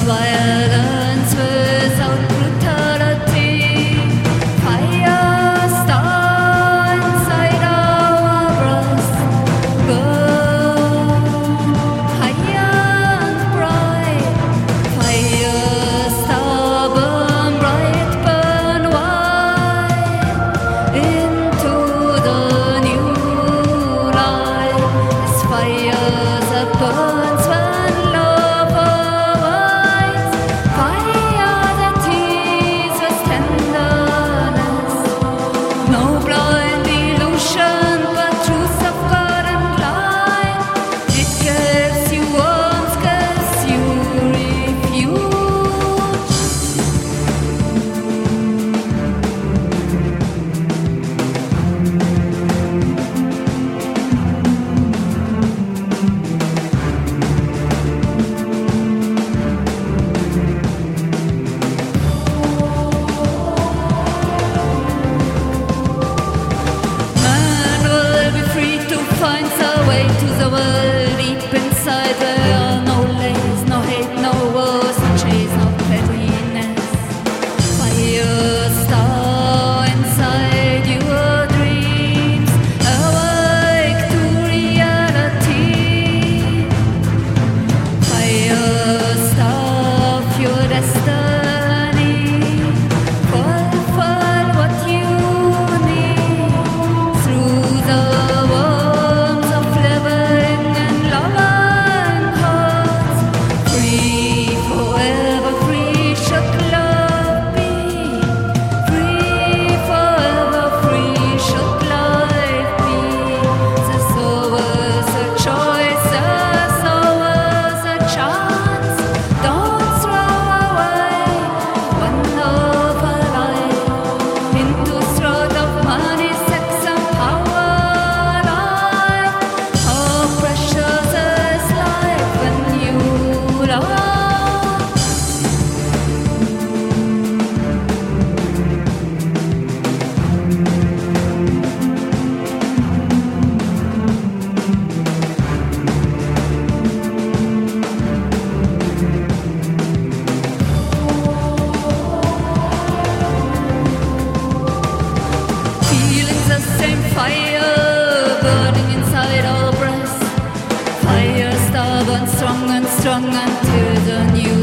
violence without brutality. Fire star inside our breast. Burn high and bright. Fire star burn bright, burn wide into the new light. As fire that burns when love awaits. Fire that teases tenderness. No blind illusion, but truth of God and light. It gives you warmth, gives you refuge. Man will be free to find their way to the world deep inside. There are no lays, no hate, no wars, no chase, no pettiness. Fire star inside your dreams, awake to reality. Fire star of your destiny. Fulfill what you need through the warmth of living and loving hearts. Free forever, free should love be. Free forever, free should life be. There's always a choice, there's always a chance. Don't throw away one of a life into throat of money, sex and power. Life, how precious is life when you love. Feeling the same fire burning inside our breasts. Fire star burns strong and strong until the new